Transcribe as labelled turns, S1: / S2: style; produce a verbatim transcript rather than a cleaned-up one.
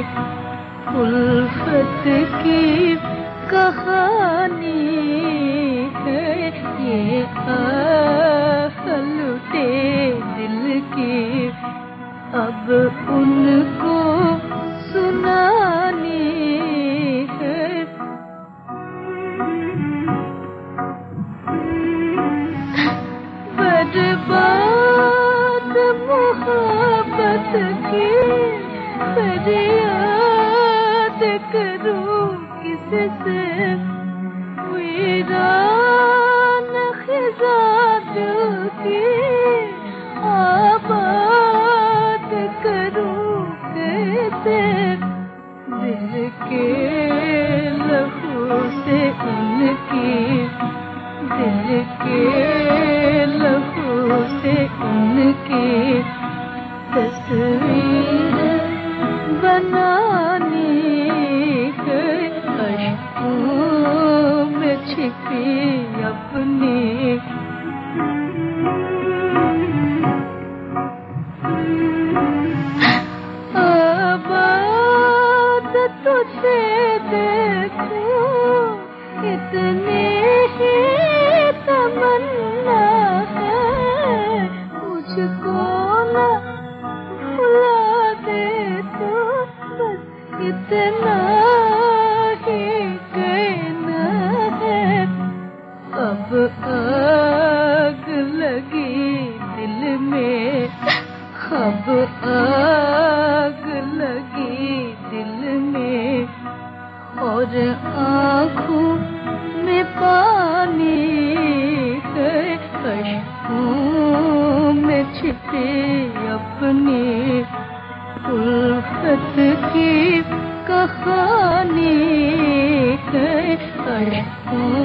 S1: الفت کی کہانی ہے یہ آہ لٹے دل کی، اب ان کو سنانی ہے۔ برباد محبت کی فریاد کروں کس سے، ویران خزاں کی آباد کروں کیسے، دل کے لہو سے ان کی، دل کے لہو سے ان کی تصویر بنانی ہے، اشکوں میں چھپی اپنی۔ آباد تجھے دیکھوں اتنی ہی تمنا ہے، مجھ کو نہ بھلا دے تو بس اتنا ہی کہنا ہے۔ اب آگ لگی دل میں، اب آگ لگی دل میں، اور آنکھوں میں پانی ہے، اشکوں میں چھپی اپنی الفت کی کہانی ہے، اشکوں